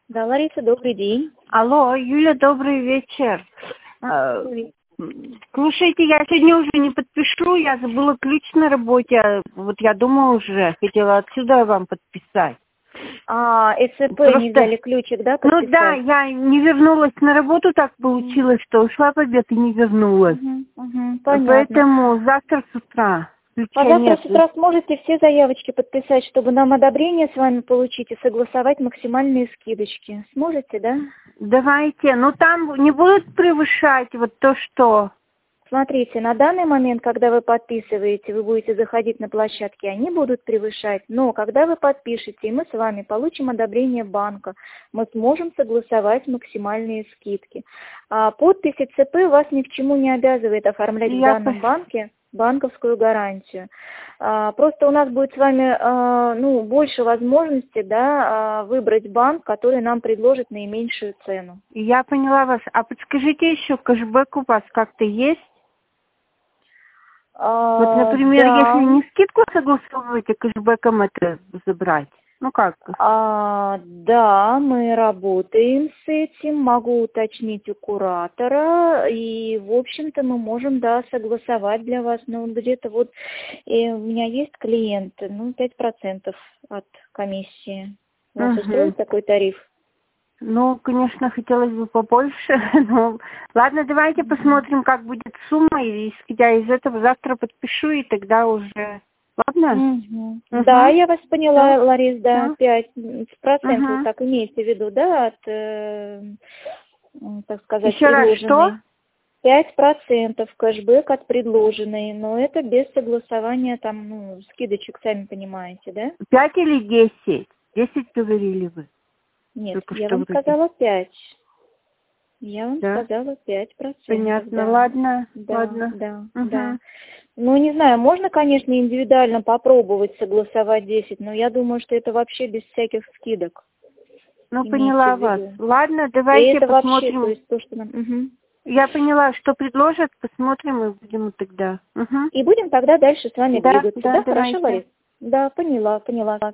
Да, Лариса, добрый день. Алло, Юля, добрый вечер. Слушайте, я сегодня уже не подпишу, я забыла ключ на работе. Вот я думала уже, хотела отсюда вам подписать. СЦП Просто... не взяли ключик, да, подписать? Ну да, я не вернулась на работу, так получилось, что ушла в обед и не вернулась. Понятно. Поэтому завтра с утра. А завтра с утра сможете все заявочки подписать, чтобы нам одобрение с вами получить и согласовать максимальные скидочки. Сможете, да? Давайте, но там не будут превышать вот то, что... Смотрите, на данный момент, когда вы подписываете, вы будете заходить на площадки, они будут превышать, но когда вы подпишете, и мы с вами получим одобрение банка, мы сможем согласовать максимальные скидки. А подпись ЦП вас ни к чему не обязывает оформлять в данном банке банковскую гарантию. Просто у нас будет с вами больше возможностей, да, выбрать банк, который нам предложит наименьшую цену. Я поняла вас. А подскажите еще, кэшбэк у вас как-то есть? Вот, например, да. если не скидку согласовываете, кэшбэком это забрать. Ну как? Да, мы работаем с этим, могу уточнить у куратора, и, в общем-то, мы можем, да, согласовать для вас, ну, где-то вот, у меня есть клиенты, 5% от комиссии. Вас устроит такой тариф? Ну, конечно, хотелось бы побольше, но ладно, давайте посмотрим, как будет сумма, и исходя из этого завтра подпишу, и тогда уже... Ладно? Да, я вас поняла, Ларис, да, 5%, так имеете в виду, да, от, так сказать, еще предложенной. Раз, что? 5% кэшбэк от предложенной, но это без согласования там, скидочек, сами понимаете, да? 5 или 10? 10 говорили вы. Нет, я вам сказала 5. Я вам сказала 5%. Понятно, да. ладно, Да, ладно. да. Ну, не знаю, можно, конечно, индивидуально попробовать согласовать 10, но я думаю, что это вообще без всяких скидок. Ну, поняла вас. Ладно, давайте это посмотрим. Вообще, то есть то, что нам... Я поняла, что предложат, посмотрим и будем тогда. И будем тогда дальше с вами двигаться. Да, хорошо, давайте. Ларис? Да, поняла.